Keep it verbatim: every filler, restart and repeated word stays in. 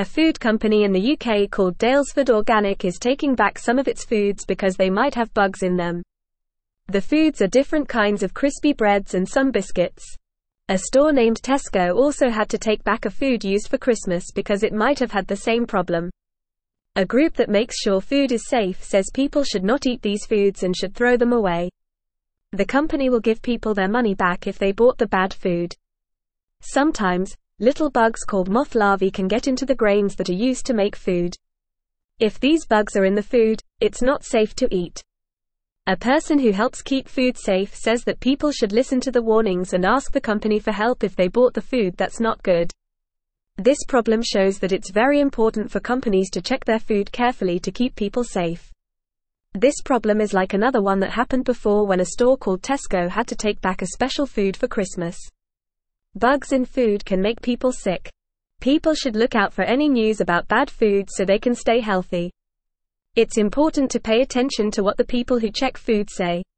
A food company in the U K called Daylesford Organic is taking back some of its foods because they might have bugs in them. The foods are different kinds of crispy breads and some biscuits. A store named Tesco also had to take back a food used for Christmas because it might have had the same problem. A group that makes sure food is safe says people should not eat these foods and should throw them away. The company will give people their money back if they bought the bad food. Sometimes, little bugs called moth larvae can get into the grains that are used to make food. If these bugs are in the food, it's not safe to eat. A person who helps keep food safe says that people should listen to the warnings and ask the company for help if they bought the food that's not good. This problem shows that it's very important for companies to check their food carefully to keep people safe. This problem is like another one that happened before when a store called Tesco had to take back a special food for Christmas. Bugs in food can make people sick. People should look out for any news about bad food so they can stay healthy. It's important to pay attention to what the people who check food say.